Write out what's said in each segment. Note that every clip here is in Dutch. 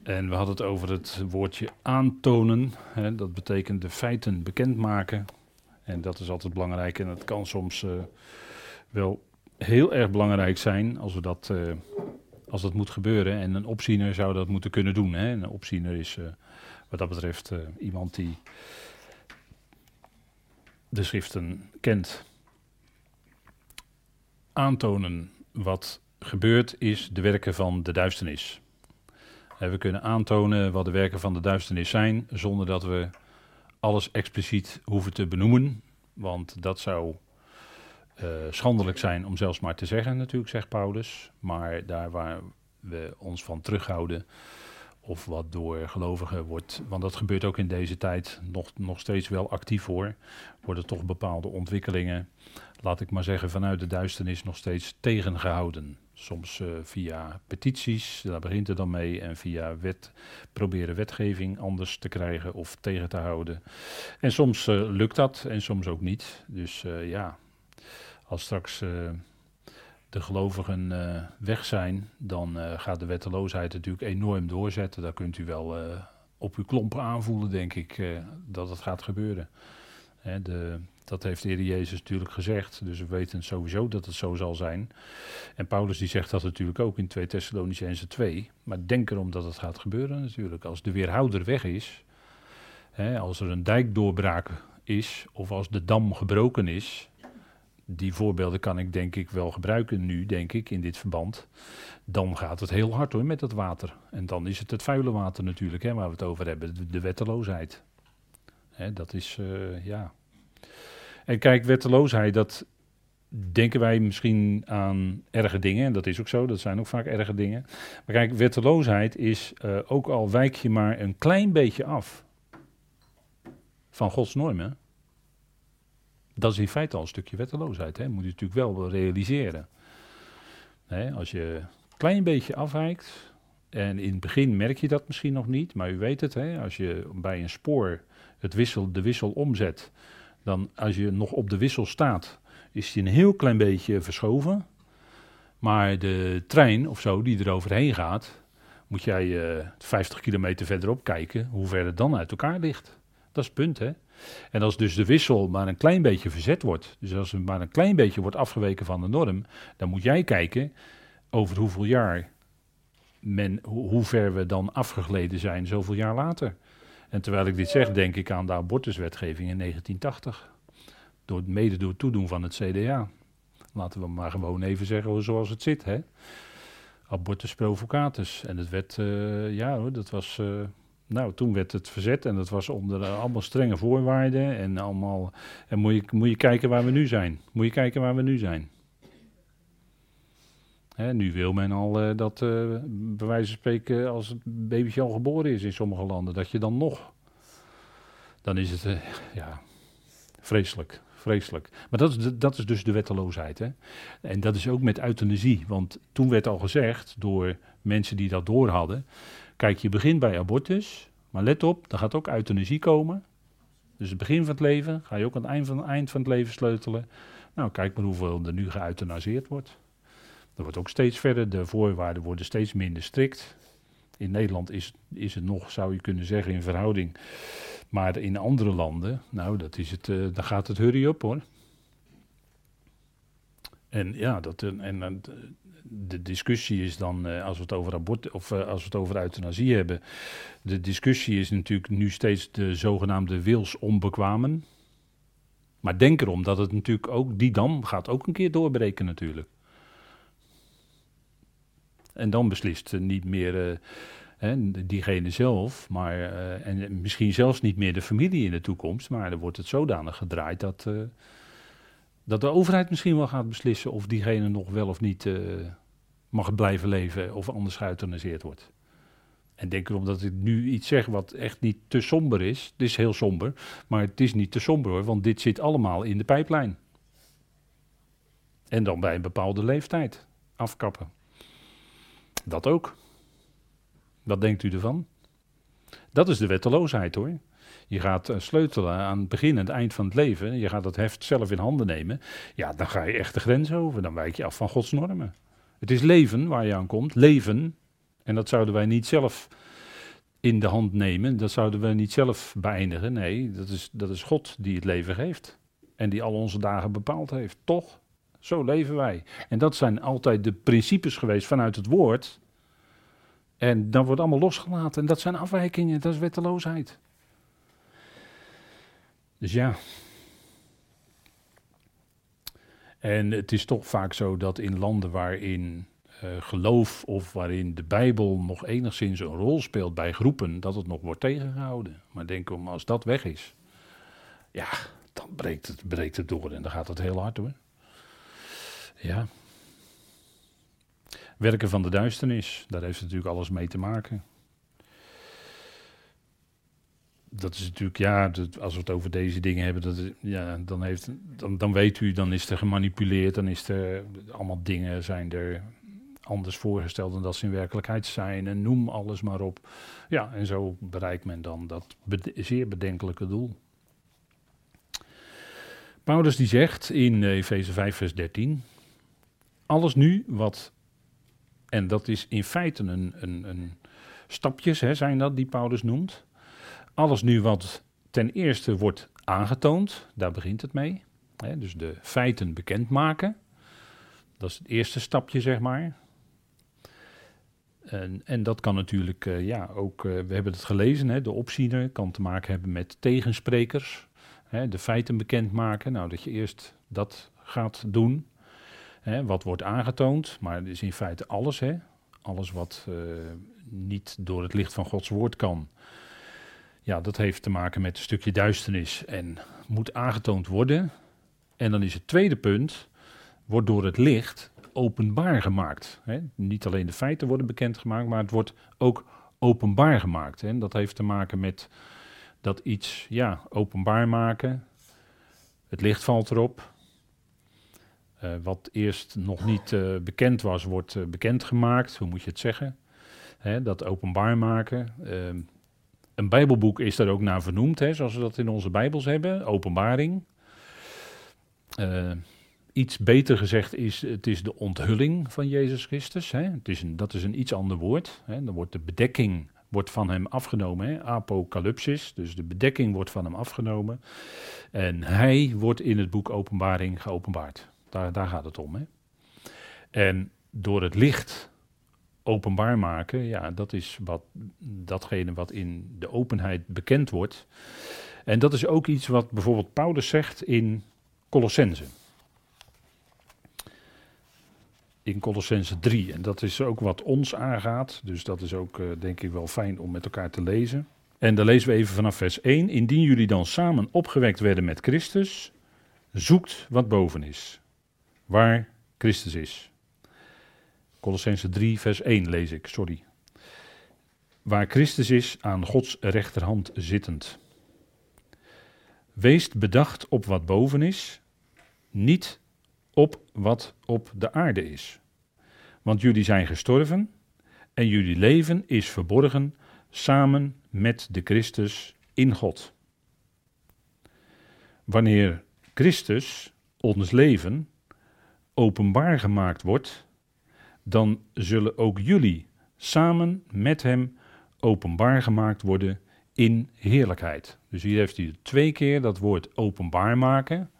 En we hadden het over het woordje aantonen. Hè, dat betekent de feiten bekendmaken. En dat is altijd belangrijk en het kan soms wel heel erg belangrijk zijn als dat moet gebeuren. En een opziener zou dat moeten kunnen doen. Hè. Een opziener is wat dat betreft iemand die de schriften kent. Aantonen wat gebeurt is de werken van de duisternis. We kunnen aantonen wat de werken van de duisternis zijn, zonder dat we alles expliciet hoeven te benoemen. Want dat zou schandelijk zijn om zelfs maar te zeggen, natuurlijk, zegt Paulus. Maar daar waar we ons van terughouden, of wat door gelovigen wordt, want dat gebeurt ook in deze tijd nog steeds wel actief hoor, worden toch bepaalde ontwikkelingen, laat ik maar zeggen, vanuit de duisternis nog steeds tegengehouden. Soms via petities, daar begint het dan mee, en via proberen wetgeving anders te krijgen of tegen te houden. En soms lukt dat en soms ook niet. Dus als straks de gelovigen weg zijn, dan gaat de wetteloosheid natuurlijk enorm doorzetten. Daar kunt u wel op uw klompen aanvoelen, denk ik, dat het gaat gebeuren. Dat heeft de Heer Jezus natuurlijk gezegd, dus we weten sowieso dat het zo zal zijn. En Paulus die zegt dat natuurlijk ook in 2 Thessalonicenzen 2. Maar denk erom dat het gaat gebeuren natuurlijk. Als de weerhouder weg is, als er een dijkdoorbraak is, of als de dam gebroken is, die voorbeelden kan ik denk ik wel gebruiken nu, denk ik, in dit verband. Dan gaat het heel hard hoor met het water. En dan is het vuile water natuurlijk, waar we het over hebben, de wetteloosheid. Dat is, En kijk, wetteloosheid, dat denken wij misschien aan erge dingen. En dat is ook zo, dat zijn ook vaak erge dingen. Maar kijk, wetteloosheid is, ook al wijk je maar een klein beetje af van Gods normen, dat is in feite al een stukje wetteloosheid. Moet je natuurlijk wel realiseren. Als je een klein beetje afwijkt, en in het begin merk je dat misschien nog niet, maar u weet het, als je bij een spoor de wissel omzet, dan als je nog op de wissel staat, is die een heel klein beetje verschoven. Maar de trein of zo die er overheen gaat, moet jij 50 kilometer verderop kijken hoe ver het dan uit elkaar ligt. Dat is het punt, hè. En als dus de wissel maar een klein beetje verzet wordt, dus als er maar een klein beetje wordt afgeweken van de norm, dan moet jij kijken over hoeveel jaar hoe ver we dan afgegleden zijn zoveel jaar later. En terwijl ik dit zeg, denk ik aan de abortuswetgeving in 1980. Mede door het toedoen van het CDA. Laten we maar gewoon even zeggen zoals het zit, hè. Abortus provocatus. En het werd, dat was... toen werd het verzet en dat was onder allemaal strenge voorwaarden en allemaal. En moet je kijken waar we nu zijn. Nu wil men al dat, bij wijze van spreken, als het babytje al geboren is in sommige landen, dat je dan is het, vreselijk. Maar dat is dus de wetteloosheid. Hè? En dat is ook met euthanasie, want toen werd al gezegd door mensen die dat door hadden, kijk, je begint bij abortus, maar let op, er gaat ook euthanasie komen. Dus het begin van het leven, ga je ook aan het eind van het leven sleutelen. Nou, kijk maar hoeveel er nu geëuthanaseerd wordt. Er wordt ook steeds verder, de voorwaarden worden steeds minder strikt. In Nederland is het nog, zou je kunnen zeggen, in verhouding. Maar in andere landen, dan gaat het hurry up hoor. En de discussie is dan, als we het over abortus of als we het over euthanasie hebben, de discussie is natuurlijk nu steeds de zogenaamde wilsonbekwamen. Maar denk erom dat het natuurlijk ook, die dam gaat ook een keer doorbreken natuurlijk. En dan beslist niet meer diegene zelf, maar en misschien zelfs niet meer de familie in de toekomst, maar dan wordt het zodanig gedraaid dat de overheid misschien wel gaat beslissen of diegene nog wel of niet mag blijven leven of anders geëuthanaseerd wordt. En denk erom dat ik nu iets zeg wat echt niet te somber is. Het is heel somber, maar het is niet te somber hoor, want dit zit allemaal in de pijplijn. En dan bij een bepaalde leeftijd afkappen. Dat ook. Wat denkt u ervan? Dat is de wetteloosheid hoor. Je gaat sleutelen aan het begin en het eind van het leven. Je gaat dat heft zelf in handen nemen. Ja, dan ga je echt de grens over. Dan wijk je af van Gods normen. Het is leven waar je aan komt. Leven. En dat zouden wij niet zelf in de hand nemen. Dat zouden we niet zelf beëindigen. Nee, dat is God die het leven geeft. En die al onze dagen bepaald heeft. Toch? Zo leven wij. En dat zijn altijd de principes geweest vanuit het woord. En dan wordt allemaal losgelaten. En dat zijn afwijkingen. Dat is wetteloosheid. Dus ja. En het is toch vaak zo dat in landen waarin geloof of waarin de Bijbel nog enigszins een rol speelt bij groepen, dat het nog wordt tegengehouden. Maar denk om, als dat weg is, ja, dan breekt het door en dan gaat het heel hard hoor. Ja. Werken van de duisternis, daar heeft het natuurlijk alles mee te maken. Dat is natuurlijk, ja, als we het over deze dingen hebben, dan weet u, dan is er gemanipuleerd, dan is er allemaal dingen zijn er anders voorgesteld dan dat ze in werkelijkheid zijn en noem alles maar op. Ja, en zo bereikt men dan dat zeer bedenkelijke doel. Paulus die zegt in Efeze 5 vers 13, alles nu wat, en dat is in feite een stapjes zijn dat die Paulus noemt. Alles nu wat ten eerste wordt aangetoond, daar begint het mee. Dus de feiten bekendmaken. Dat is het eerste stapje, zeg maar. En dat kan natuurlijk, ook, we hebben het gelezen, de opziener kan te maken hebben met tegensprekers. De feiten bekendmaken, nou dat je eerst dat gaat doen. Wat wordt aangetoond, maar het is in feite alles. Alles wat niet door het licht van Gods woord kan. Ja, dat heeft te maken met een stukje duisternis en moet aangetoond worden. En dan is het tweede punt, wordt door het licht openbaar gemaakt. Niet alleen de feiten worden bekendgemaakt, maar het wordt ook openbaar gemaakt. En dat heeft te maken met dat iets, openbaar maken. Het licht valt erop. Wat eerst nog niet bekend was, wordt bekendgemaakt. Hoe moet je het zeggen? Dat openbaar maken. Een Bijbelboek is daar ook naar vernoemd, zoals we dat in onze Bijbels hebben, openbaring. Iets beter gezegd is, het is de onthulling van Jezus Christus. Dat is een iets ander woord. Dan wordt de bedekking van hem afgenomen, apocalypsis, dus de bedekking wordt van hem afgenomen. En hij wordt in het boek Openbaring geopenbaard. Daar gaat het om. En door het licht openbaar maken, dat is datgene wat in de openheid bekend wordt. En dat is ook iets wat bijvoorbeeld Paulus zegt in Colossenzen. In Colossenzen 3. En dat is ook wat ons aangaat. Dus dat is ook denk ik wel fijn om met elkaar te lezen. En dan lezen we even vanaf vers 1. Indien jullie dan samen opgewekt werden met Christus, zoekt wat boven is. Waar Christus is. Colossenzen 3 vers 1 lees ik, sorry. Waar Christus is aan Gods rechterhand zittend. Wees bedacht op wat boven is, niet op wat op de aarde is. Want jullie zijn gestorven en jullie leven is verborgen samen met de Christus in God. Wanneer Christus, ons leven, openbaar gemaakt wordt, dan zullen ook jullie samen met hem openbaar gemaakt worden in heerlijkheid. Dus hier heeft hij 2 keer dat woord openbaar maken,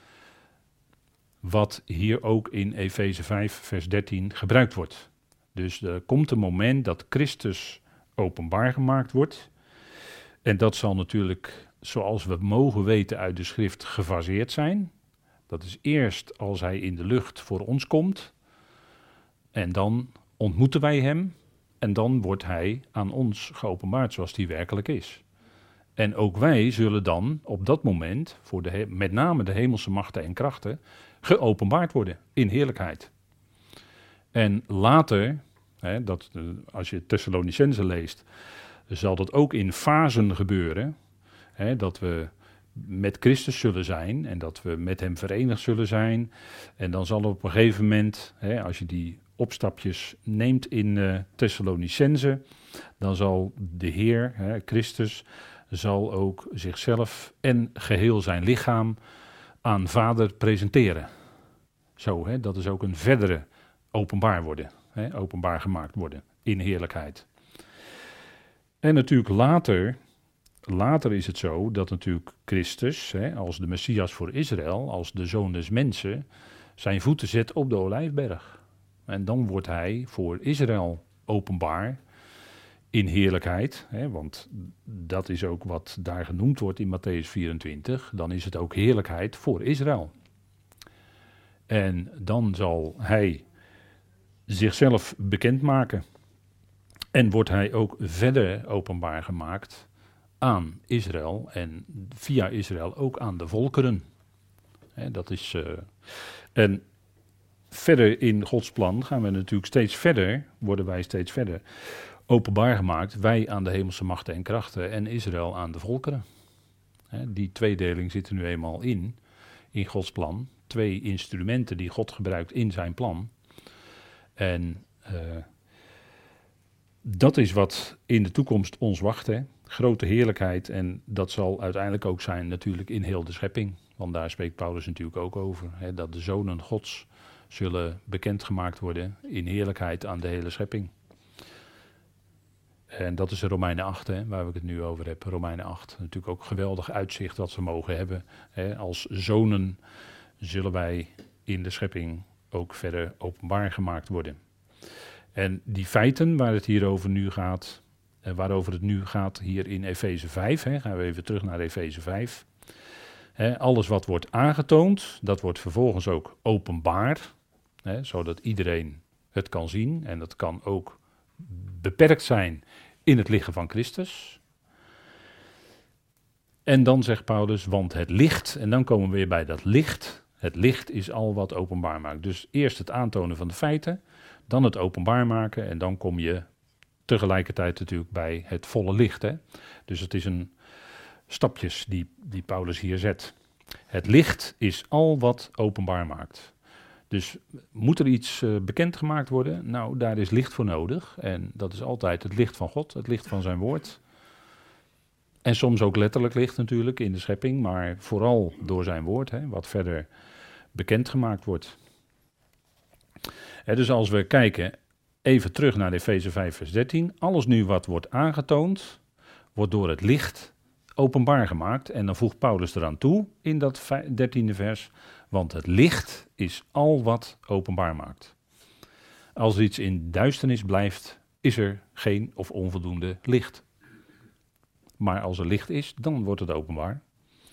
wat hier ook in Efeze 5 vers 13 gebruikt wordt. Dus er komt een moment dat Christus openbaar gemaakt wordt. En dat zal natuurlijk, zoals we mogen weten uit de schrift, gefaseerd zijn. Dat is eerst als hij in de lucht voor ons komt. En dan ontmoeten wij hem. En dan wordt hij aan ons geopenbaard zoals hij werkelijk is. En ook wij zullen dan op dat moment, voor met name de hemelse machten en krachten, geopenbaard worden in heerlijkheid. En later, als je Thessalonicenzen leest, zal dat ook in fasen gebeuren. Dat we met Christus zullen zijn en dat we met hem verenigd zullen zijn. En dan zal op een gegeven moment, als je die opstapjes neemt in Thessalonicenzen, dan zal de Heer, Christus, zal ook zichzelf en geheel zijn lichaam aan Vader presenteren. Zo, dat is ook een verdere openbaar worden, openbaar gemaakt worden in heerlijkheid. En natuurlijk later is het zo dat natuurlijk Christus, als de Messias voor Israël, als de Zoon des Mensen, zijn voeten zet op de Olijfberg. En dan wordt hij voor Israël openbaar in heerlijkheid, want dat is ook wat daar genoemd wordt in Matthäus 24. Dan is het ook heerlijkheid voor Israël. En dan zal hij zichzelf bekendmaken. En wordt hij ook verder openbaar gemaakt aan Israël en via Israël ook aan de volkeren. Dat is, en verder in Gods plan gaan we natuurlijk steeds verder, worden wij steeds verder openbaar gemaakt. Wij aan de hemelse machten en krachten en Israël aan de volkeren. Die tweedeling zit er nu eenmaal in Gods plan. 2 instrumenten die God gebruikt in zijn plan. En dat is wat in de toekomst ons wacht. Grote heerlijkheid en dat zal uiteindelijk ook zijn natuurlijk in heel de schepping. Want daar spreekt Paulus natuurlijk ook over. Dat de zonen Gods zullen bekendgemaakt worden in heerlijkheid aan de hele schepping. En dat is Romeinen 8, waar ik het nu over heb. Romeinen 8, natuurlijk ook geweldig uitzicht wat we mogen hebben. Als zonen zullen wij in de schepping ook verder openbaar gemaakt worden. En die feiten waar het hierover nu gaat, waarover het nu gaat hier in Efeze 5, gaan we even terug naar Efeze 5. Alles wat wordt aangetoond, dat wordt vervolgens ook openbaar, zodat iedereen het kan zien. En dat kan ook beperkt zijn in het lichaam van Christus. En dan zegt Paulus, want het licht, en dan komen we weer bij dat licht. Het licht is al wat openbaar maakt. Dus eerst het aantonen van de feiten, dan het openbaar maken en dan kom je tegelijkertijd natuurlijk bij het volle licht. Dus het is een stapjes die Paulus hier zet. Het licht is al wat openbaar maakt. Dus moet er iets bekendgemaakt worden? Nou, daar is licht voor nodig. En dat is altijd het licht van God, het licht van zijn woord. En soms ook letterlijk licht natuurlijk in de schepping, maar vooral door zijn woord, wat verder bekendgemaakt wordt. Dus als we kijken even terug naar Efeze 5 vers 13. Alles nu wat wordt aangetoond, wordt door het licht openbaar gemaakt. En dan voegt Paulus eraan toe in dat 13e vers. Want het licht is al wat openbaar maakt. Als er iets in duisternis blijft, is er geen of onvoldoende licht. Maar als er licht is, dan wordt het openbaar.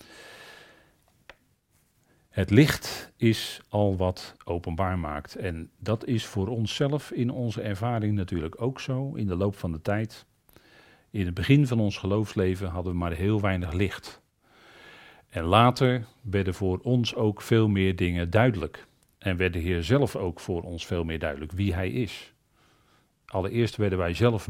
Het licht is al wat openbaar maakt. En dat is voor onszelf in onze ervaring natuurlijk ook zo in de loop van de tijd. In het begin van ons geloofsleven hadden we maar heel weinig licht. En later werden voor ons ook veel meer dingen duidelijk. En werd de Heer zelf ook voor ons veel meer duidelijk wie Hij is. Allereerst werd Hij zelf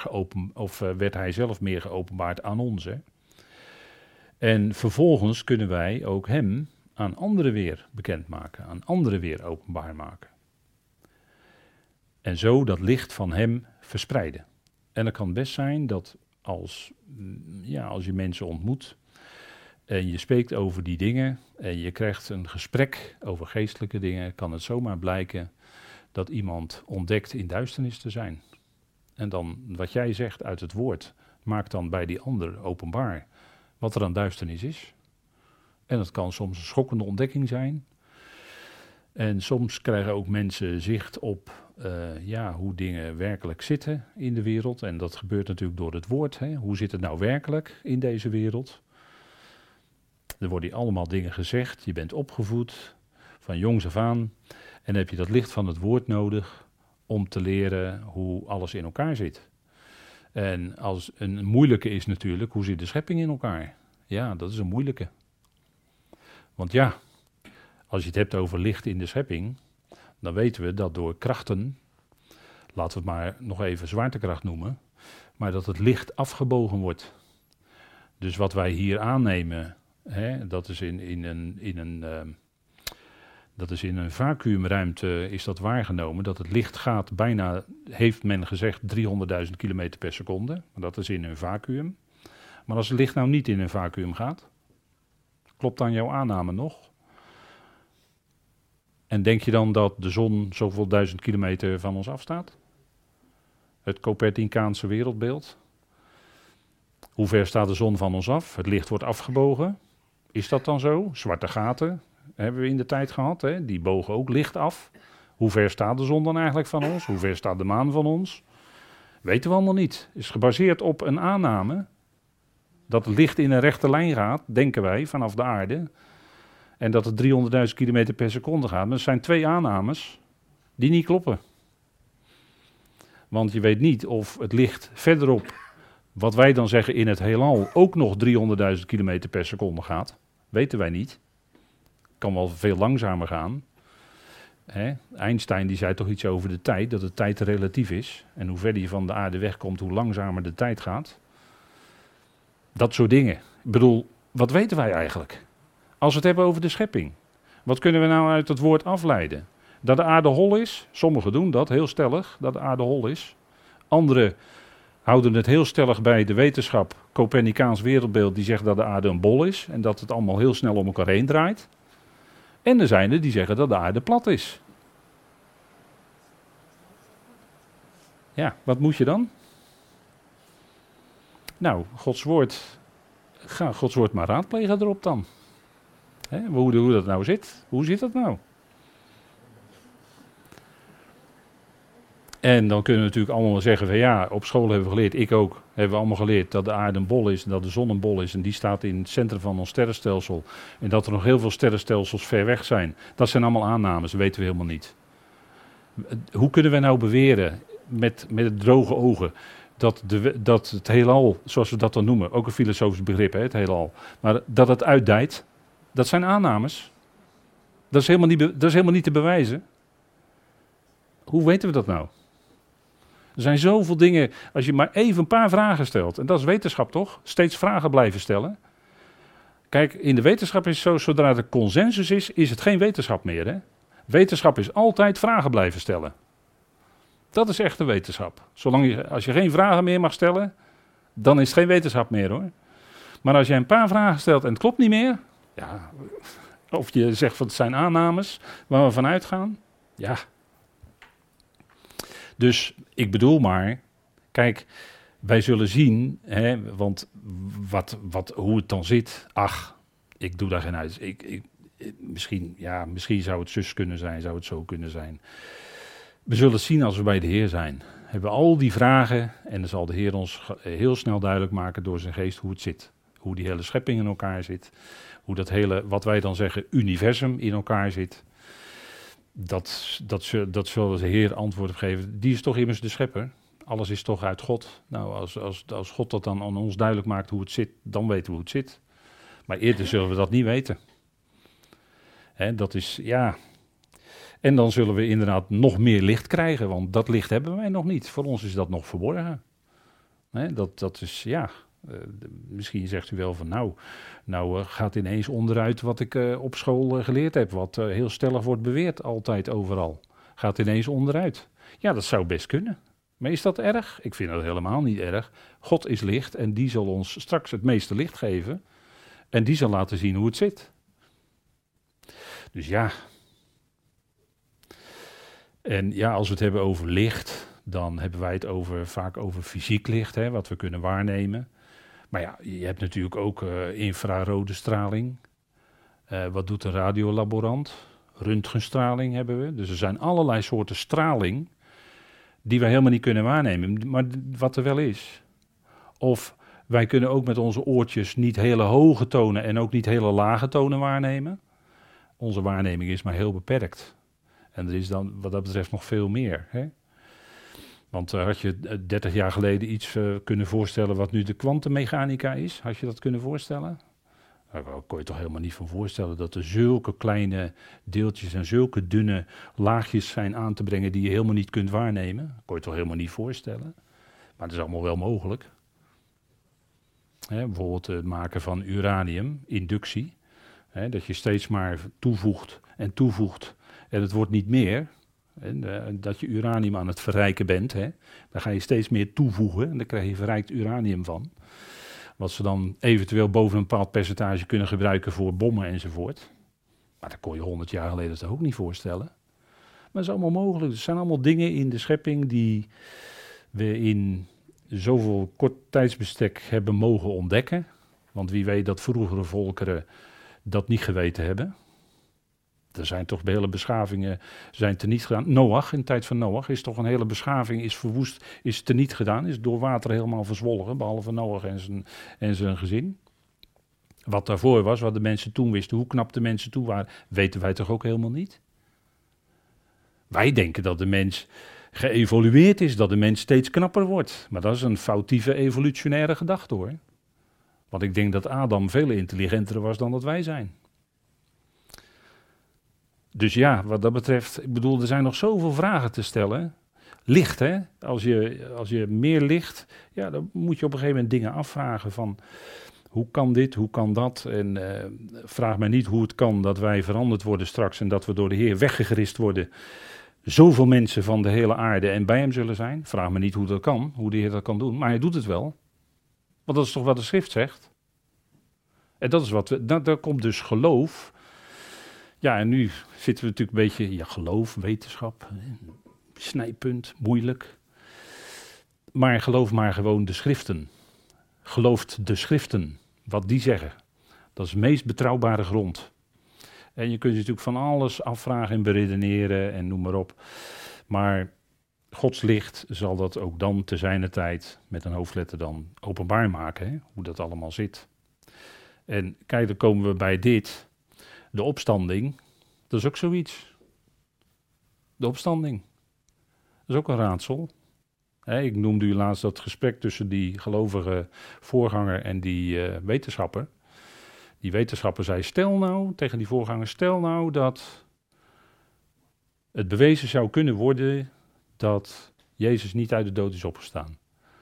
meer geopenbaard aan ons. En vervolgens kunnen wij ook Hem aan anderen weer bekendmaken, aan anderen weer openbaar maken. En zo dat licht van Hem verspreiden. En het kan best zijn dat als je mensen ontmoet en je spreekt over die dingen en je krijgt een gesprek over geestelijke dingen, kan het zomaar blijken dat iemand ontdekt in duisternis te zijn. En dan wat jij zegt uit het woord, maakt dan bij die ander openbaar wat er aan duisternis is. En dat kan soms een schokkende ontdekking zijn. En soms krijgen ook mensen zicht op hoe dingen werkelijk zitten in de wereld. En dat gebeurt natuurlijk door het woord. Hoe zit het nou werkelijk in deze wereld? Er worden allemaal dingen gezegd. Je bent opgevoed van jongs af aan. En dan heb je dat licht van het woord nodig om te leren hoe alles in elkaar zit. En als een moeilijke is natuurlijk, hoe zit de schepping in elkaar? Ja, dat is een moeilijke. Want ja, als je het hebt over licht in de schepping, dan weten we dat door krachten, laten we het maar nog even zwaartekracht noemen, maar dat het licht afgebogen wordt. Dus wat wij hier aannemen, dat is in een vacuümruimte is dat waargenomen, dat het licht gaat bijna, heeft men gezegd, 300.000 kilometer per seconde. Dat is in een vacuüm. Maar als het licht nou niet in een vacuüm gaat, klopt dan jouw aanname nog? En denk je dan dat de zon zoveel 1000 kilometer van ons afstaat? Het Copernicaanse wereldbeeld? Hoe ver staat de zon van ons af? Het licht wordt afgebogen. Is dat dan zo? Zwarte gaten hebben we in de tijd gehad. Hè? Die bogen ook licht af. Hoe ver staat de zon dan eigenlijk van ons? Hoe ver staat de maan van ons? Weten we allemaal niet. Het is gebaseerd op een aanname dat het licht in een rechte lijn gaat, denken wij, vanaf de aarde. En dat het 300.000 kilometer per seconde gaat. Maar er zijn 2 aannames die niet kloppen. Want je weet niet of het licht verderop, wat wij dan zeggen in het heelal, ook nog 300.000 kilometer per seconde gaat. Weten wij niet. Kan wel veel langzamer gaan. Einstein die zei toch iets over de tijd, dat de tijd relatief is. En hoe verder je van de aarde wegkomt, hoe langzamer de tijd gaat. Dat soort dingen. Ik bedoel, wat weten wij eigenlijk? Als we het hebben over de schepping. Wat kunnen we nou uit het woord afleiden? Dat de aarde hol is. Sommigen doen dat heel stellig, dat de aarde hol is. Anderen houden het heel stellig bij de wetenschap, Copernicaans wereldbeeld, die zegt dat de aarde een bol is. En dat het allemaal heel snel om elkaar heen draait. En er zijn er die zeggen dat de aarde plat is. Ja, wat moet je dan? Nou, ga Gods woord maar raadplegen erop dan. Hoe dat nou zit. Hoe zit dat nou? En dan kunnen we natuurlijk allemaal zeggen van ja, op school hebben we geleerd, ik ook, hebben we allemaal geleerd dat de aarde een bol is en dat de zon een bol is en die staat in het centrum van ons sterrenstelsel. En dat er nog heel veel sterrenstelsels ver weg zijn. Dat zijn allemaal aannames, dat weten we helemaal niet. Hoe kunnen we nou beweren met het droge ogen dat het heelal, zoals we dat dan noemen, ook een filosofisch begrip, het heelal, maar dat het uitdijt, dat zijn aannames. Dat is helemaal niet te bewijzen. Hoe weten we dat nou? Er zijn zoveel dingen, als je maar even een paar vragen stelt, en dat is wetenschap toch? Steeds vragen blijven stellen. Kijk, in de wetenschap is het zo, zodra er consensus is het geen wetenschap meer. Hè? Wetenschap is altijd vragen blijven stellen. Dat is echte wetenschap. Als je geen vragen meer mag stellen, dan is het geen wetenschap meer hoor. Maar als je een paar vragen stelt en het klopt niet meer, ja, of je zegt van het zijn aannames waar we van uitgaan, ja. Dus ik bedoel maar, kijk, wij zullen zien, want hoe het dan zit, ach, ik doe daar geen uit. Misschien zou het zus kunnen zijn, zou het zo kunnen zijn. We zullen het zien als we bij de Heer zijn. Hebben we al die vragen en dan zal de Heer ons heel snel duidelijk maken door zijn geest hoe het zit. Hoe die hele schepping in elkaar zit. Hoe dat hele, wat wij dan zeggen, universum in elkaar zit. Dat zal de Heer antwoord op geven. Die is toch immers de schepper. Alles is toch uit God. Nou, als God dat dan aan ons duidelijk maakt hoe het zit, dan weten we hoe het zit. Maar eerder zullen we dat niet weten. Dat is, ja. En dan zullen we inderdaad nog meer licht krijgen, want dat licht hebben wij nog niet. Voor ons is dat nog verborgen. Dat is, ja. Misschien zegt u wel van nou gaat ineens onderuit wat ik op school geleerd heb. Wat heel stellig wordt beweerd, altijd overal. Gaat ineens onderuit. Ja, dat zou best kunnen. Maar is dat erg? Ik vind dat helemaal niet erg. God is licht en die zal ons straks het meeste licht geven. En die zal laten zien hoe het zit. Dus ja. En ja, als we het hebben over licht, dan hebben wij het vaak over fysiek licht, wat we kunnen waarnemen. Maar ja, je hebt natuurlijk ook infrarode straling. Wat doet een radiolaborant? Röntgenstraling hebben we. Dus er zijn allerlei soorten straling die wij helemaal niet kunnen waarnemen, maar wat er wel is. Of wij kunnen ook met onze oortjes niet hele hoge tonen en ook niet hele lage tonen waarnemen. Onze waarneming is maar heel beperkt. En er is dan wat dat betreft nog veel meer. Want had je 30 jaar geleden iets kunnen voorstellen wat nu de kwantummechanica is? Had je dat kunnen voorstellen? Daar kon je toch helemaal niet van voorstellen dat er zulke kleine deeltjes en zulke dunne laagjes zijn aan te brengen die je helemaal niet kunt waarnemen. Dat kon je toch helemaal niet voorstellen? Maar het is allemaal wel mogelijk. Bijvoorbeeld het maken van uranium, inductie. Dat je steeds maar toevoegt en toevoegt en het wordt niet meer. Dat je uranium aan het verrijken bent. Dan ga je steeds meer toevoegen en dan krijg je verrijkt uranium van. Wat ze dan eventueel boven een bepaald percentage kunnen gebruiken voor bommen enzovoort. Maar dat kon je 100 jaar geleden toch ook niet voorstellen. Maar dat is allemaal mogelijk. Er zijn allemaal dingen in de schepping die we in zoveel kort tijdsbestek hebben mogen ontdekken. Want wie weet dat vroegere volkeren dat niet geweten hebben. Er zijn toch hele beschavingen zijn teniet gedaan. Noach, in de tijd van Noach, is toch een hele beschaving is verwoest, is teniet gedaan, is door water helemaal verzwolgen, behalve Noach en zijn gezin. Wat daarvoor was, wat de mensen toen wisten, hoe knap de mensen toen waren, weten wij toch ook helemaal niet. Wij denken dat de mens geëvolueerd is, dat de mens steeds knapper wordt. Maar dat is een foutieve evolutionaire gedachte hoor. Want ik denk dat Adam veel intelligenter was dan dat wij zijn. Dus ja, wat dat betreft, ik bedoel, er zijn nog zoveel vragen te stellen. Licht, hè? Als je meer licht, ja, dan moet je op een gegeven moment dingen afvragen van, hoe kan dit, hoe kan dat? En vraag mij niet hoe het kan dat wij veranderd worden straks en dat we door de Heer weggegrist worden. Zoveel mensen van de hele aarde en bij hem zullen zijn. Vraag me niet hoe dat kan, hoe de Heer dat kan doen, maar hij doet het wel. Want dat is toch wat de schrift zegt. En dat is wat daar komt dus geloof. Ja, en nu zitten we natuurlijk een beetje, ja, geloof, wetenschap, snijpunt, moeilijk. Maar geloof maar gewoon de schriften. Gelooft de schriften, wat die zeggen. Dat is de meest betrouwbare grond. En je kunt je natuurlijk van alles afvragen en beredeneren en noem maar op. Maar Gods licht zal dat ook dan te zijner tijd, met een hoofdletter dan, openbaar maken, hè, hoe dat allemaal zit. En kijk, dan komen we bij dit. De opstanding, dat is ook zoiets. De opstanding, dat is ook een raadsel. Ik noemde u laatst dat gesprek tussen die gelovige voorganger en die wetenschapper. Die wetenschapper zei, stel nou, tegen die voorganger, stel nou dat het bewezen zou kunnen worden dat Jezus niet uit de dood is opgestaan.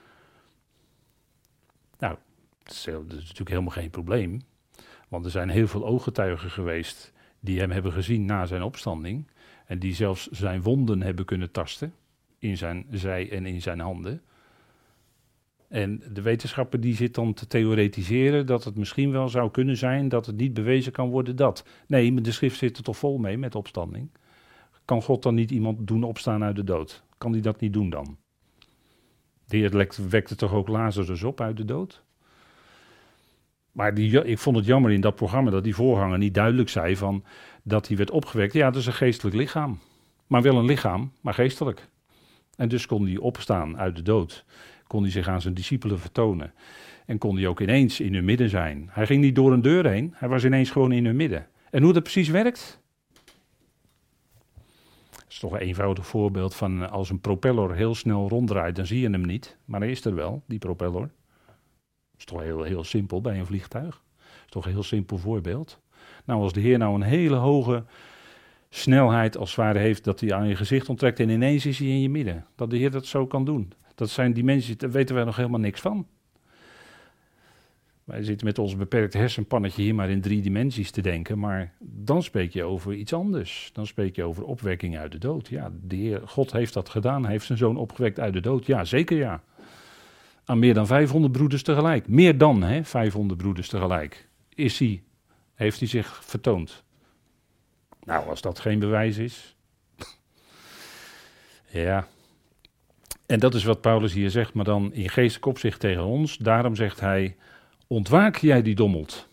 Nou, dat is natuurlijk helemaal geen probleem. Want er zijn heel veel ooggetuigen geweest die hem hebben gezien na zijn opstanding. En die zelfs zijn wonden hebben kunnen tasten. In zijn zij en in zijn handen. En de wetenschapper die zit dan te theoretiseren dat het misschien wel zou kunnen zijn dat het niet bewezen kan worden dat. Nee, maar de schrift zit er toch vol mee met opstanding. Kan God dan niet iemand doen opstaan uit de dood? Kan hij dat niet doen dan? De Heer wekte toch ook Lazarus op uit de dood? Maar ik vond het jammer in dat programma dat die voorganger niet duidelijk zei van dat hij werd opgewekt. Ja, dat is een geestelijk lichaam. Maar wel een lichaam, maar geestelijk. En dus kon hij opstaan uit de dood. Kon hij zich aan zijn discipelen vertonen. En kon hij ook ineens in hun midden zijn. Hij ging niet door een deur heen, hij was ineens gewoon in hun midden. En hoe dat precies werkt? Dat is toch een eenvoudig voorbeeld van als een propeller heel snel ronddraait, dan zie je hem niet. Maar hij is er wel, die propeller. Dat is toch heel simpel bij een vliegtuig. Dat is toch een heel simpel voorbeeld. Nou, als de Heer nou een hele hoge snelheid als het ware heeft, dat hij aan je gezicht onttrekt en ineens is hij in je midden. Dat de Heer dat zo kan doen. Dat zijn dimensies, daar weten wij nog helemaal niks van. Wij zitten met ons beperkte hersenpannetje hier maar in 3 dimensies te denken, maar dan spreek je over iets anders. Dan spreek je over opwekking uit de dood. Ja, de Heer, God heeft dat gedaan, hij heeft zijn zoon opgewekt uit de dood. Ja, zeker ja. Aan meer dan 500 broeders tegelijk. Meer dan 500 broeders tegelijk. Heeft hij zich vertoond. Nou, als dat geen bewijs is. Ja. En dat is wat Paulus hier zegt, maar dan in geestelijk opzicht tegen ons. Daarom zegt hij, ontwaak jij die dommelt.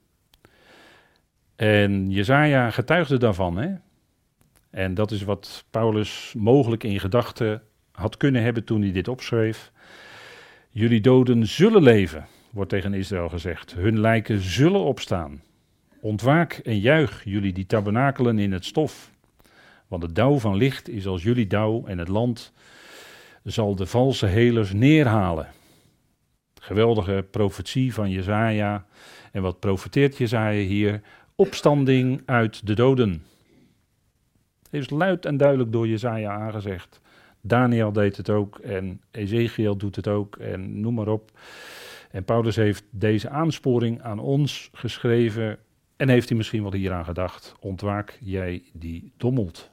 En Jesaja getuigde daarvan. Hè? En dat is wat Paulus mogelijk in gedachten had kunnen hebben toen hij dit opschreef. Jullie doden zullen leven, wordt tegen Israël gezegd. Hun lijken zullen opstaan. Ontwaak en juich, jullie die tabernakelen in het stof. Want het dauw van licht is als jullie dauw en het land zal de valse helers neerhalen. Geweldige profetie van Jesaja. En wat profeteert Jesaja hier? Opstanding uit de doden. Heeft luid en duidelijk door Jesaja aangezegd. Daniel deed het ook en Ezekiel doet het ook en noem maar op. En Paulus heeft deze aansporing aan ons geschreven en heeft hij misschien wel hieraan gedacht. Ontwaak jij die dommelt.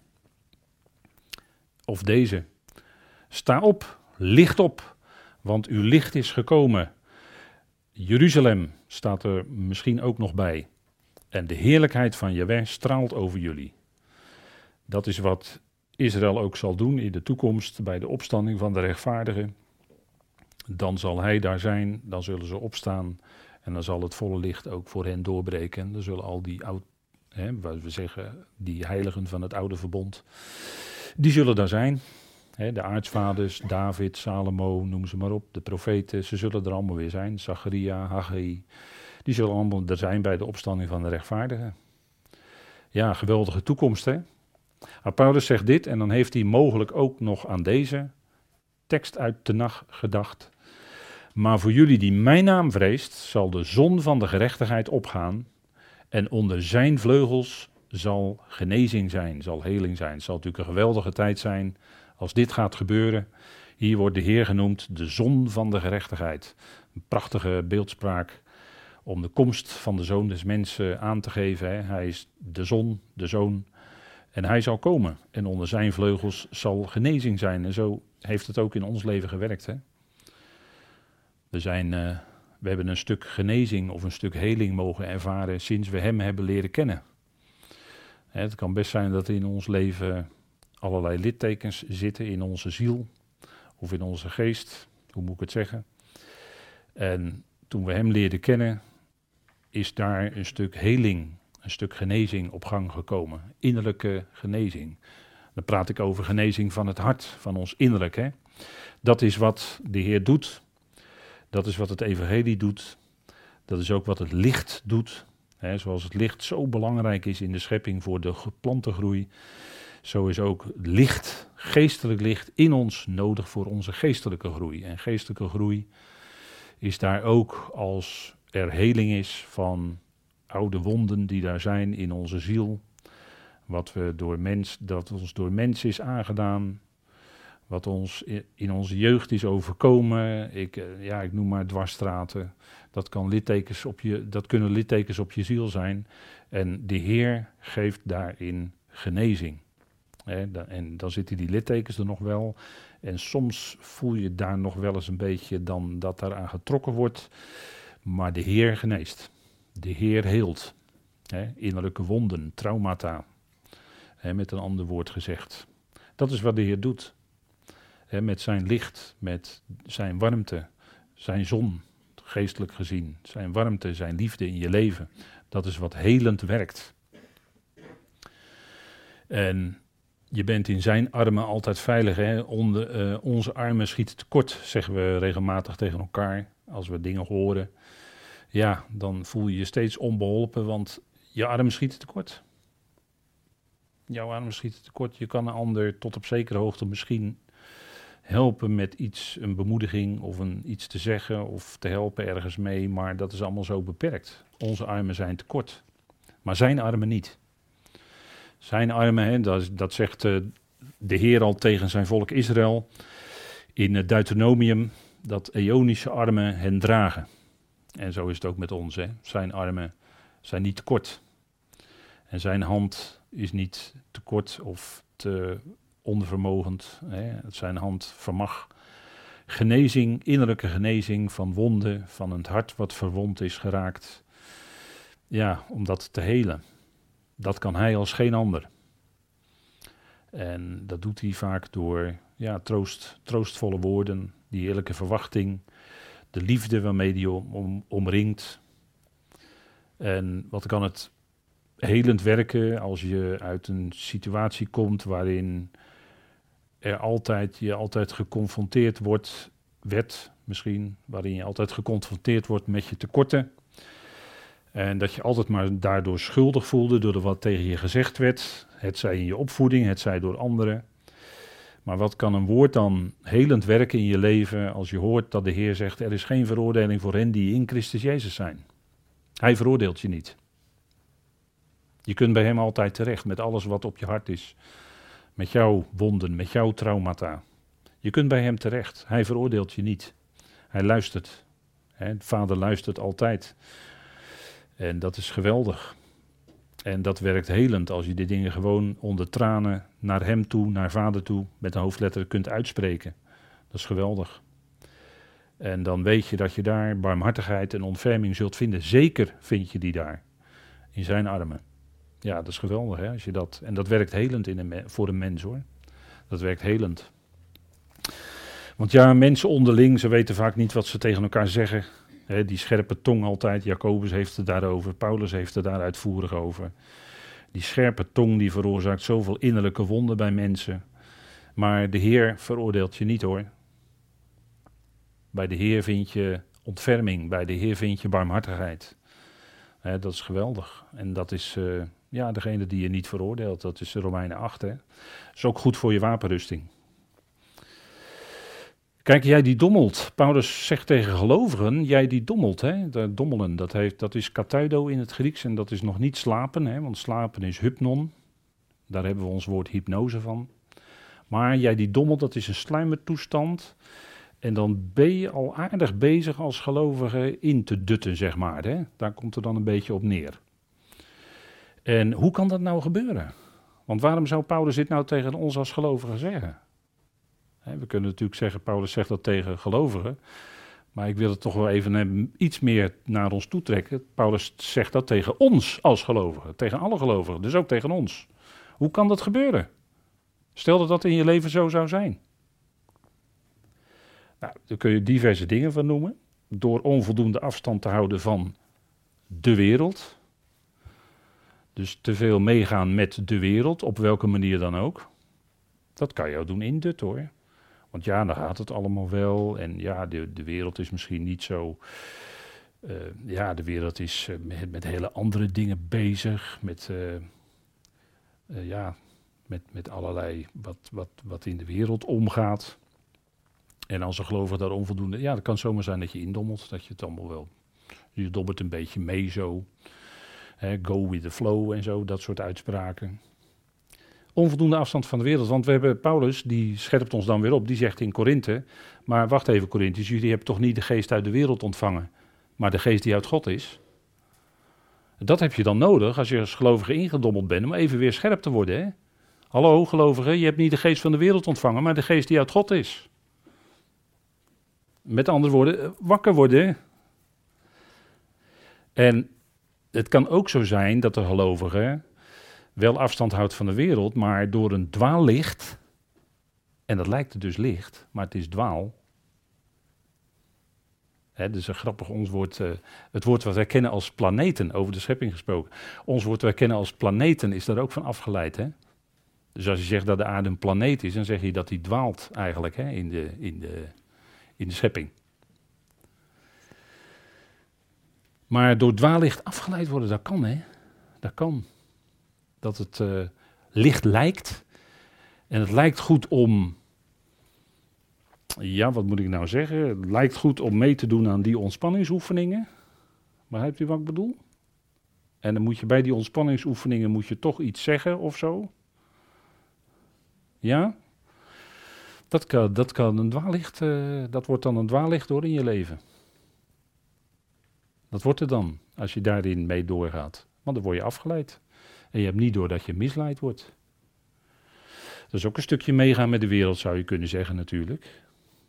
Of deze. Sta op, licht op, want uw licht is gekomen. Jeruzalem staat er misschien ook nog bij. En de heerlijkheid van Jahweh straalt over jullie. Dat is wat Israël ook zal doen in de toekomst bij de opstanding van de rechtvaardigen. Dan zal hij daar zijn, dan zullen ze opstaan en dan zal het volle licht ook voor hen doorbreken. Dan zullen al die wat we zeggen, die heiligen van het oude verbond, die zullen daar zijn. De aartsvaders, David, Salomo, noem ze maar op, de profeten, ze zullen er allemaal weer zijn. Zacharia, Haggai, die zullen allemaal er zijn bij de opstanding van de rechtvaardigen. Ja, geweldige toekomst, hè. Maar Paulus zegt dit en dan heeft hij mogelijk ook nog aan deze tekst uit Tenach gedacht. Maar voor jullie die mijn naam vreest, zal de zon van de gerechtigheid opgaan en onder zijn vleugels zal genezing zijn, zal heling zijn. Het zal natuurlijk een geweldige tijd zijn als dit gaat gebeuren. Hier wordt de Heer genoemd de zon van de gerechtigheid. Een prachtige beeldspraak om de komst van de Zoon des Mensen aan te geven. Hè. Hij is de zon, de Zoon. En hij zal komen en onder zijn vleugels zal genezing zijn. En zo heeft het ook in ons leven gewerkt. Hè. We hebben een stuk genezing of een stuk heling mogen ervaren sinds we hem hebben leren kennen. Het kan best zijn dat in ons leven allerlei littekens zitten in onze ziel of in onze geest, hoe moet ik het zeggen. En toen we hem leerden kennen, is daar een stuk heling, een stuk genezing op gang gekomen. Innerlijke genezing. Dan praat ik over genezing van het hart, van ons innerlijk. Hè? Dat is wat de Heer doet. Dat is wat het evangelie doet. Dat is ook wat het licht doet. Hè, zoals het licht zo belangrijk is in de schepping voor de plantengroei. Zo is ook licht, geestelijk licht in ons nodig voor onze geestelijke groei. En geestelijke groei is daar ook als er heling is van oude wonden die daar zijn in onze ziel. Dat ons door mens is aangedaan. Wat ons in onze jeugd is overkomen. Ik noem maar dwarsstraten. Dat kunnen littekens op je ziel zijn. En de Heer geeft daarin genezing. En dan zitten die littekens er nog wel. En soms voel je daar nog wel eens een beetje dan dat daaraan getrokken wordt. Maar de Heer geneest. De Heer heelt. Innerlijke wonden, traumata. Met een ander woord gezegd. Dat is wat de Heer doet. Met zijn licht, met zijn warmte, zijn zon, geestelijk gezien. Zijn warmte, zijn liefde in je leven. Dat is wat helend werkt. En je bent in zijn armen altijd veilig. Hè? Onze armen schieten tekort, zeggen we regelmatig tegen elkaar. Als we dingen horen, ja, dan voel je je steeds onbeholpen, want je armen schieten tekort. Jouw armen schieten tekort. Je kan een ander tot op zekere hoogte misschien helpen met iets, een bemoediging of iets te zeggen of te helpen ergens mee, maar dat is allemaal zo beperkt. Onze armen zijn tekort, maar zijn armen niet. Zijn armen, dat zegt de Heer al tegen zijn volk Israël in het Deuteronomium, dat eonische armen hen dragen. En zo is het ook met ons. Hè. Zijn armen zijn niet tekort. En zijn hand is niet tekort of te onvermogend. Zijn hand vermag genezing, innerlijke genezing van wonden, van het hart wat verwond is geraakt. Ja, om dat te helen. Dat kan hij als geen ander. En dat doet hij vaak door troostvolle woorden, die eerlijke verwachting, de liefde waarmee hij omringt. En wat kan het helend werken als je uit een situatie komt waarin je altijd geconfronteerd waarin je altijd geconfronteerd wordt met je tekorten. En dat je altijd maar daardoor schuldig voelde door wat tegen je gezegd werd. Het zij in je opvoeding, het zij door anderen. Maar wat kan een woord dan helend werken in je leven als je hoort dat de Heer zegt, er is geen veroordeling voor hen die in Christus Jezus zijn. Hij veroordeelt je niet. Je kunt bij hem altijd terecht met alles wat op je hart is. Met jouw wonden, met jouw traumata. Je kunt bij hem terecht. Hij veroordeelt je niet. Hij luistert. De Vader luistert altijd. En dat is geweldig. En dat werkt helend als je die dingen gewoon onder tranen naar hem toe, naar Vader toe, met een hoofdletter kunt uitspreken. Dat is geweldig. En dan weet je dat je daar barmhartigheid en ontferming zult vinden. Zeker vind je die daar, in zijn armen. Ja, dat is geweldig, hè, als je en dat werkt helend voor een mens, hoor. Dat werkt helend. Want ja, mensen onderling, ze weten vaak niet wat ze tegen elkaar zeggen. Die scherpe tong altijd, Jacobus heeft het daarover, Paulus heeft het daar uitvoerig over. Die scherpe tong die veroorzaakt zoveel innerlijke wonden bij mensen. Maar de Heer veroordeelt je niet hoor. Bij de Heer vind je ontferming, bij de Heer vind je barmhartigheid. Dat is geweldig. En dat is degene die je niet veroordeelt, dat is Romeinen 8. Dat is ook goed voor je wapenrusting. Kijk, jij die dommelt. Paulus zegt tegen gelovigen, jij die dommelt. Dommelen, dat is kataido in het Grieks en dat is nog niet slapen. Want slapen is hypnon. Daar hebben we ons woord hypnose van. Maar jij die dommelt, dat is een sluimertoestand. En dan ben je al aardig bezig als gelovige in te dutten, zeg maar. Daar komt het dan een beetje op neer. En hoe kan dat nou gebeuren? Want waarom zou Paulus dit nou tegen ons als gelovigen zeggen? We kunnen natuurlijk zeggen, Paulus zegt dat tegen gelovigen. Maar ik wil het toch wel even iets meer naar ons toe trekken. Paulus zegt dat tegen ons als gelovigen. Tegen alle gelovigen, dus ook tegen ons. Hoe kan dat gebeuren? Stel dat dat in je leven zo zou zijn. Nou, daar kun je diverse dingen van noemen. Door onvoldoende afstand te houden van de wereld. Dus te veel meegaan met de wereld, op welke manier dan ook. Dat kan jou doen indutten hoor. Want ja, dan gaat het allemaal wel. En ja, de wereld is misschien niet zo... de wereld is met hele andere dingen bezig. Met allerlei wat in de wereld omgaat. En als een gelovige daar onvoldoende... Ja, dat kan zomaar zijn dat je indommelt. Dat je het allemaal wel... Je dobbert een beetje mee zo. Go with the flow en zo, dat soort uitspraken. Onvoldoende afstand van de wereld. Want we hebben Paulus, die scherpt ons dan weer op. Die zegt in Korinthe... Maar wacht even Korinthiërs, jullie hebben toch niet de geest uit de wereld ontvangen. Maar de geest die uit God is. Dat heb je dan nodig als je als gelovige ingedommeld bent. Om even weer scherp te worden. Hè? Hallo gelovige, je hebt niet de geest van de wereld ontvangen. Maar de geest die uit God is. Met andere woorden, wakker worden. En het kan ook zo zijn dat de gelovige wel afstand houdt van de wereld, maar door een dwaallicht, en dat lijkt het dus licht, maar het is dwaal. Dus een grappig ons woord, het woord wat wij kennen als planeten, over de schepping gesproken. Ons woord wij kennen als planeten is daar ook van afgeleid. Hè? Dus als je zegt dat de aarde een planeet is, dan zeg je dat die dwaalt eigenlijk in de schepping. Maar door dwaallicht afgeleid worden, dat kan hè. Dat kan. Dat het licht lijkt. En het lijkt goed om... Ja, wat moet ik nou zeggen? Het lijkt goed om mee te doen aan die ontspanningsoefeningen. Begrijpt u wat ik bedoel? En dan moet je bij die ontspanningsoefeningen moet je toch iets zeggen of zo. Ja? Dat kan een dwaallicht, dat wordt dan een dwaallicht door in je leven. Dat wordt het dan, als je daarin mee doorgaat. Want dan word je afgeleid. En je hebt niet door dat je misleid wordt. Dat is ook een stukje meegaan met de wereld, zou je kunnen zeggen natuurlijk.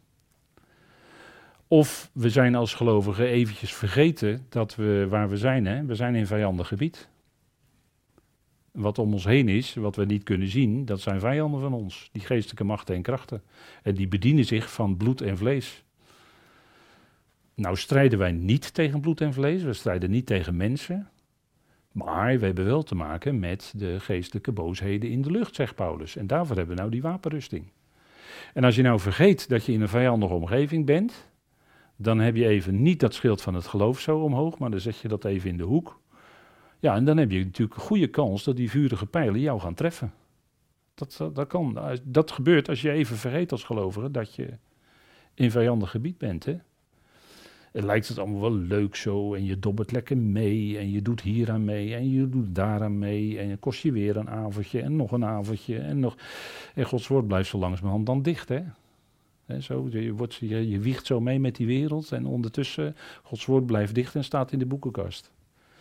Of we zijn als gelovigen eventjes vergeten waar we zijn. Hè? We zijn in vijandig gebied. Wat om ons heen is, wat we niet kunnen zien, dat zijn vijanden van ons. Die geestelijke machten en krachten. En die bedienen zich van bloed en vlees. Nou strijden wij niet tegen bloed en vlees, we strijden niet tegen mensen. Maar we hebben wel te maken met de geestelijke boosheden in de lucht, zegt Paulus. En daarvoor hebben we nou die wapenrusting. En als je nou vergeet dat je in een vijandige omgeving bent, dan heb je even niet dat schild van het geloof zo omhoog, maar dan zet je dat even in de hoek. Ja, en dan heb je natuurlijk een goede kans dat die vurige pijlen jou gaan treffen. Dat kan. Dat gebeurt als je even vergeet als gelovige dat je in vijandig gebied bent, hè. Het lijkt het allemaal wel leuk zo en je dobbert lekker mee en je doet hier aan mee en je doet daar aan mee en het kost je weer een avondje en nog een avondje en nog... En Gods woord blijft zo langzamerhand dan dicht, hè. Zo, je wiegt zo mee met die wereld en ondertussen Gods woord blijft dicht en staat in de boekenkast.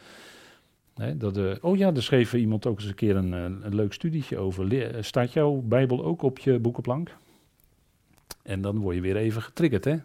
Daar schreef iemand ook eens een keer een leuk studietje over. Staat jouw Bijbel ook op je boekenplank? En dan word je weer even getriggerd, hè.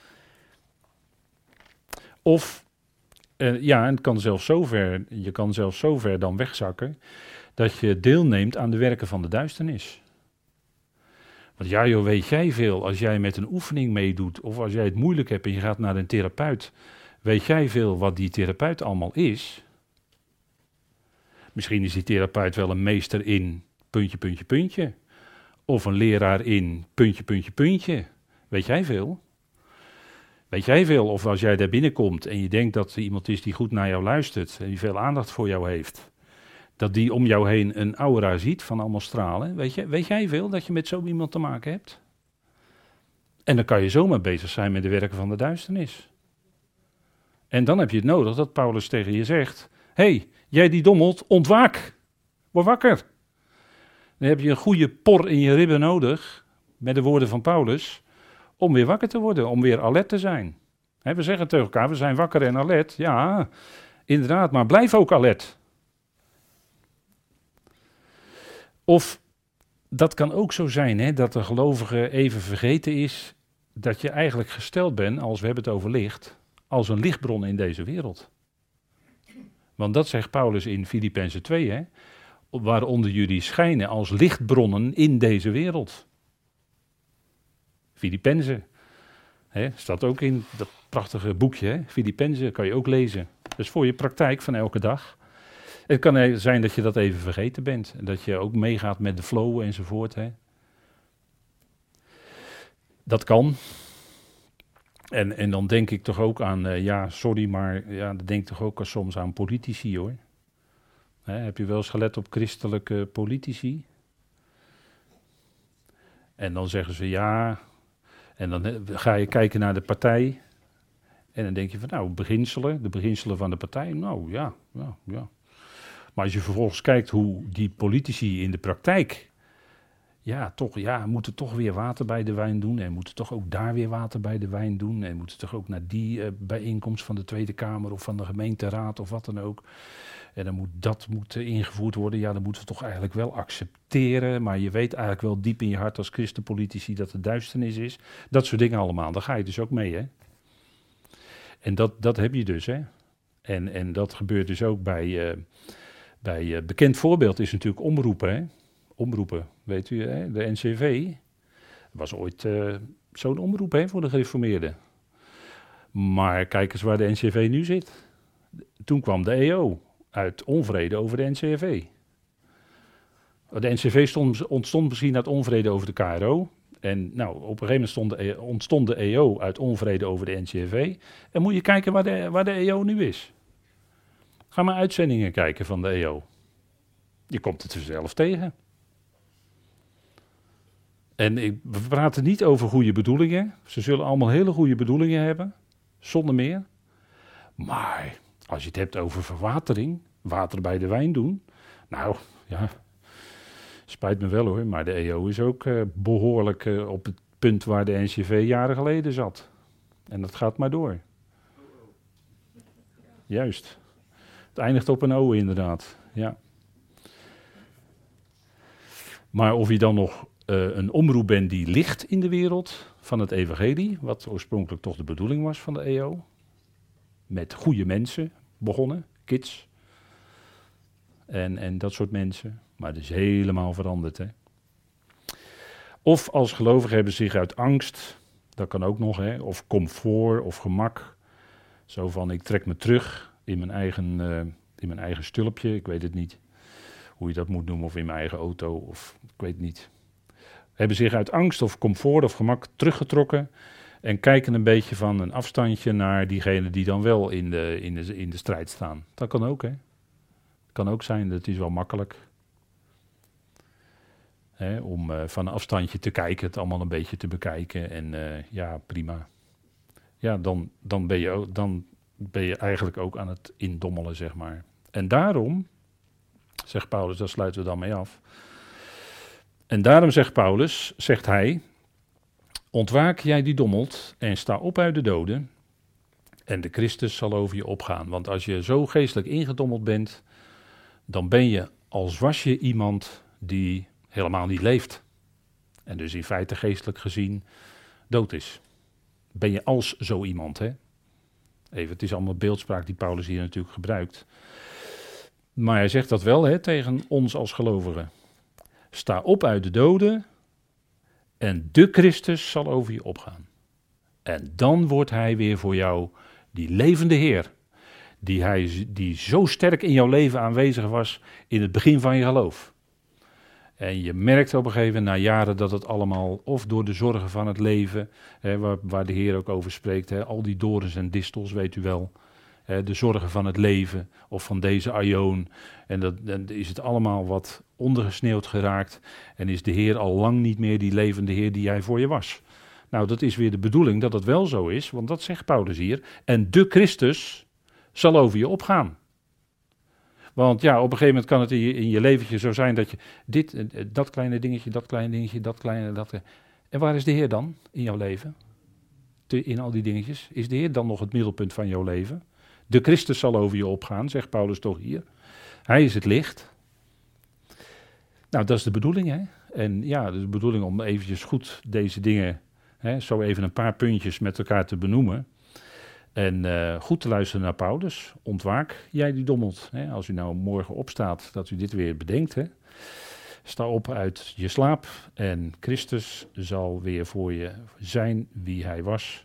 Of, het kan zelfs je kan zelfs zover dan wegzakken, dat je deelneemt aan de werken van de duisternis. Want ja joh, weet jij veel, als jij met een oefening meedoet, of als jij het moeilijk hebt en je gaat naar een therapeut, weet jij veel wat die therapeut allemaal is? Misschien is die therapeut wel een meester in puntje, puntje, puntje. Of een leraar in puntje, puntje, puntje. Weet jij veel? Weet jij veel? Of als jij daar binnenkomt en je denkt dat er iemand is die goed naar jou luistert en die veel aandacht voor jou heeft, dat die om jou heen een aura ziet van allemaal stralen. Weet jij veel dat je met zo iemand te maken hebt? En dan kan je zomaar bezig zijn met de werken van de duisternis. En dan heb je het nodig dat Paulus tegen je zegt, hey, jij die dommelt, ontwaak. Word wakker. Dan heb je een goede por in je ribben nodig, met de woorden van Paulus, om weer wakker te worden, om weer alert te zijn. We zeggen tegen elkaar, we zijn wakker en alert. Ja, inderdaad, maar blijf ook alert. Of dat kan ook zo zijn, dat de gelovige even vergeten is dat je eigenlijk gesteld bent, als we hebben het over licht, als een lichtbron in deze wereld. Want dat zegt Paulus in Filippenzen 2, waaronder jullie schijnen als lichtbronnen in deze wereld. Filippenzen, staat ook in dat prachtige boekje, Filippenzen, kan je ook lezen. Dat is voor je praktijk van elke dag. Het kan zijn dat je dat even vergeten bent. En dat je ook meegaat met de flow enzovoort. Dat kan. En dan denk ik toch ook aan, dan denk ik toch ook soms aan politici hoor. Heb je wel eens gelet op christelijke politici? En dan zeggen ze ja. En dan ga je kijken naar de partij. En dan denk je van de beginselen van de partij. Nou ja. Maar als je vervolgens kijkt hoe die politici in de praktijk, moeten toch weer water bij de wijn doen. En moeten toch ook daar weer water bij de wijn doen. En moeten toch ook naar die bijeenkomst van de Tweede Kamer of van de gemeenteraad of wat dan ook. En dan moet ingevoerd worden. Ja, dan moeten we toch eigenlijk wel accepteren. Maar je weet eigenlijk wel diep in je hart als christenpolitici dat het duisternis is. Dat soort dingen allemaal. Daar ga je dus ook mee, En dat heb je dus, En dat gebeurt dus ook bij bekend voorbeeld is natuurlijk omroepen, Omroepen, weet u, de NCV was ooit zo'n omroep voor de gereformeerden. Maar kijk eens waar de NCV nu zit. Toen kwam de EO uit onvrede over de NCV. De NCV ontstond misschien uit onvrede over de KRO. En op een gegeven moment ontstond de EO uit onvrede over de NCV. En moet je kijken waar de EO nu is. Ga maar uitzendingen kijken van de EO. Je komt het vanzelf tegen. En we praten niet over goede bedoelingen. Ze zullen allemaal hele goede bedoelingen hebben. Zonder meer. Maar als je het hebt over verwatering, water bij de wijn doen. Nou, ja, spijt me wel hoor, maar de EO is ook behoorlijk op het punt waar de NCV jaren geleden zat. En dat gaat maar door. Juist. Het eindigt op een O inderdaad, ja. Maar of je dan nog een omroep bent die licht in de wereld van het evangelie, wat oorspronkelijk toch de bedoeling was van de EO, met goede mensen begonnen, kids en dat soort mensen, maar dat is helemaal veranderd. Of als gelovigen hebben zich uit angst, dat kan ook nog, of comfort of gemak, zo van ik trek me terug in mijn eigen stulpje, ik weet het niet hoe je dat moet noemen, of in mijn eigen auto, of ik weet het niet. Hebben zich uit angst of comfort of gemak teruggetrokken en kijken een beetje van een afstandje naar diegenen die dan wel in de strijd staan. Dat kan ook, kan ook zijn, dat is wel makkelijk. Om van een afstandje te kijken, het allemaal een beetje te bekijken en ja, prima. Ja, dan ben je eigenlijk ook aan het indommelen, zeg maar. En daarom, zegt Paulus, daar sluiten we dan mee af. En daarom zegt hij, ontwaak jij die dommelt en sta op uit de doden en de Christus zal over je opgaan. Want als je zo geestelijk ingedommeld bent, dan ben je als was je iemand die helemaal niet leeft. En dus in feite geestelijk gezien dood is. Ben je als zo iemand, Even, het is allemaal beeldspraak die Paulus hier natuurlijk gebruikt. Maar hij zegt dat wel tegen ons als gelovigen. Sta op uit de doden En de Christus zal over je opgaan. En dan wordt hij weer voor jou die levende Heer. Die zo sterk in jouw leven aanwezig was in het begin van je geloof. En je merkt op een gegeven moment na jaren dat het allemaal, of door de zorgen van het leven, waar de Heer ook over spreekt, al die dorens en distels, weet u wel. De zorgen van het leven of van deze aion. En dan is het allemaal wat ondergesneeuwd geraakt. En is de Heer al lang niet meer die levende Heer die hij voor je was. Nou, dat is weer de bedoeling dat het wel zo is, want dat zegt Paulus hier. En de Christus zal over je opgaan. Want ja, op een gegeven moment kan het in je leventje zo zijn dat je dat kleine dingetje, dat kleine dingetje, dat kleine, dat. En waar is de Heer dan in jouw leven? In al die dingetjes. Is de Heer dan nog het middelpunt van jouw leven? De Christus zal over je opgaan, zegt Paulus toch hier. Hij is het licht. Nou, dat is de bedoeling, hè. En ja, dat is de bedoeling om eventjes goed deze dingen, zo even een paar puntjes met elkaar te benoemen. En goed te luisteren naar Paulus. Ontwaak, jij die dommelt. Als u nou morgen opstaat, dat u dit weer bedenkt. Sta op uit je slaap en Christus zal weer voor je zijn wie hij was.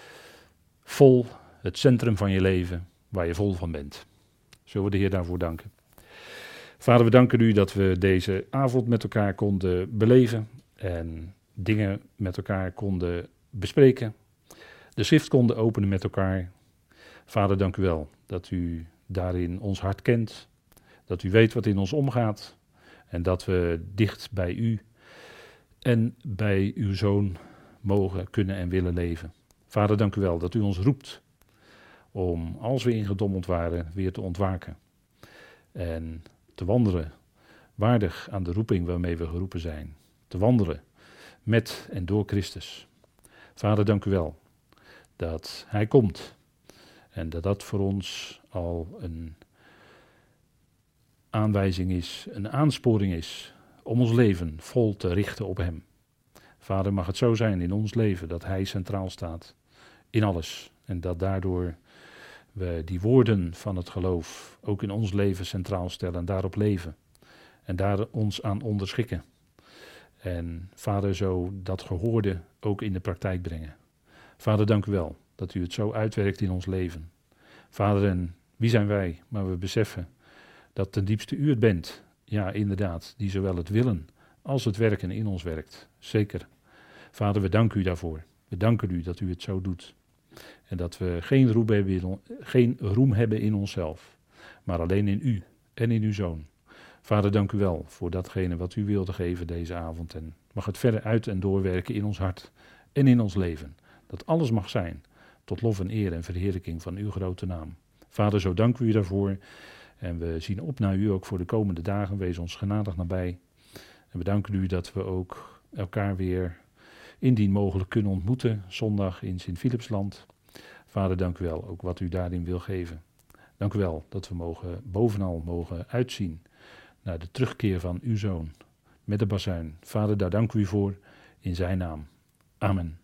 Vol het centrum van je leven, waar je vol van bent. Zullen we de Heer daarvoor danken. Vader, we danken u dat we deze avond met elkaar konden beleven en dingen met elkaar konden bespreken. De schrift konden openen met elkaar. Vader, dank u wel dat u daarin ons hart kent. Dat u weet wat in ons omgaat. En dat we dicht bij u en bij uw Zoon mogen, kunnen en willen leven. Vader, dank u wel dat u ons roept om, als we ingedommeld waren, weer te ontwaken. En te wandelen waardig aan de roeping waarmee we geroepen zijn. Te wandelen met en door Christus. Vader, dank u wel dat hij komt en dat dat voor ons al een aanwijzing is, een aansporing is om ons leven vol te richten op hem. Vader, mag het zo zijn in ons leven dat hij centraal staat in alles en dat daardoor we die woorden van het geloof ook in ons leven centraal stellen en daarop leven en daar ons aan onderschikken. En Vader, zo dat gehoorde ook in de praktijk brengen. Vader, dank u wel dat u het zo uitwerkt in ons leven. Vader, en wie zijn wij? Maar we beseffen dat ten diepste u het bent. Ja, inderdaad, die zowel het willen als het werken in ons werkt. Zeker. Vader, we danken u daarvoor. We danken u dat u het zo doet. En dat we geen roem hebben in onszelf, maar alleen in u en in uw Zoon. Vader, dank u wel voor datgene wat u wilde geven deze avond. En mag het verder uit en doorwerken in ons hart en in ons leven. Dat alles mag zijn tot lof en eer en verheerlijking van uw grote naam. Vader, zo danken we u daarvoor. En we zien op naar u ook voor de komende dagen. Wees ons genadig nabij. En we danken u dat we ook elkaar weer indien mogelijk kunnen ontmoeten. Zondag in Sint-Philipsland. Vader, dank u wel ook wat u daarin wil geven. Dank u wel dat we bovenal mogen uitzien naar de terugkeer van uw Zoon met de bazuin. Vader, daar dank u voor in zijn naam. Amen.